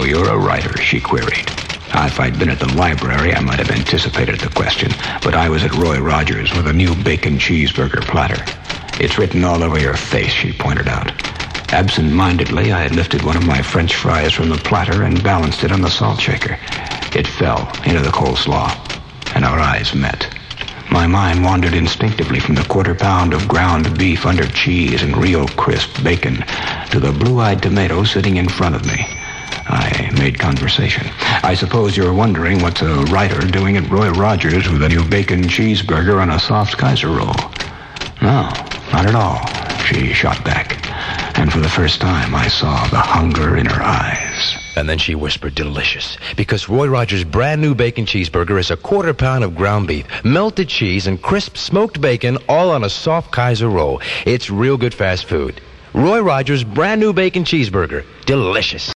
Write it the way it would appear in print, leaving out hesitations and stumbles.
So you're a writer, she queried. If I'd been at the library, I might have anticipated the question, but I was at Roy Rogers with a new bacon cheeseburger platter. It's written all over your face, she pointed out. Absent-mindedly, I had lifted one of my French fries from the platter and balanced it on the salt shaker. It fell into the coleslaw, and our eyes met. My mind wandered instinctively from the quarter-pound of ground beef under cheese and real crisp bacon to the blue-eyed tomato sitting in front of me. I made conversation. I suppose you're wondering what's a writer doing at Roy Rogers with a new bacon cheeseburger on a soft Kaiser roll. No, not at all, she shot back. And for the first time, I saw the hunger in her eyes. And then she whispered, delicious, because Roy Rogers' brand new bacon cheeseburger is a quarter-pound of ground beef, melted cheese, and crisp smoked bacon, all on a soft Kaiser roll. It's real good fast food. Roy Rogers' brand new bacon cheeseburger. Delicious.